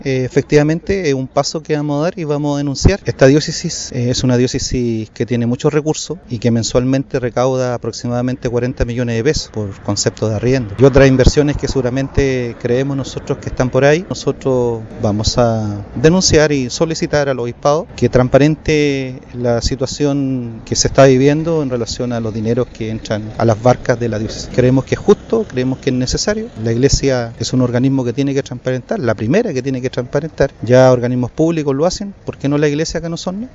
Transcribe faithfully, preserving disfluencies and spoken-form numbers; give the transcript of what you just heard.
Eh, efectivamente es un paso que vamos a dar y vamos a denunciar. Esta diócesis eh, es una diócesis que tiene muchos recursos y que mensualmente recauda aproximadamente cuarenta millones de pesos por concepto de arriendo y otras inversiones que seguramente creemos nosotros que están por ahí. Nosotros vamos a denunciar y solicitar al obispado que transparente la situación que se está viviendo en relación a los dineros que entran a las barcas de la diócesis. Creemos que es justo, creemos que es necesario. La Iglesia es un organismo que tiene que transparentar, la primera que tiene que transparentar. Ya organismos públicos lo hacen, ¿por qué no la Iglesia que no son?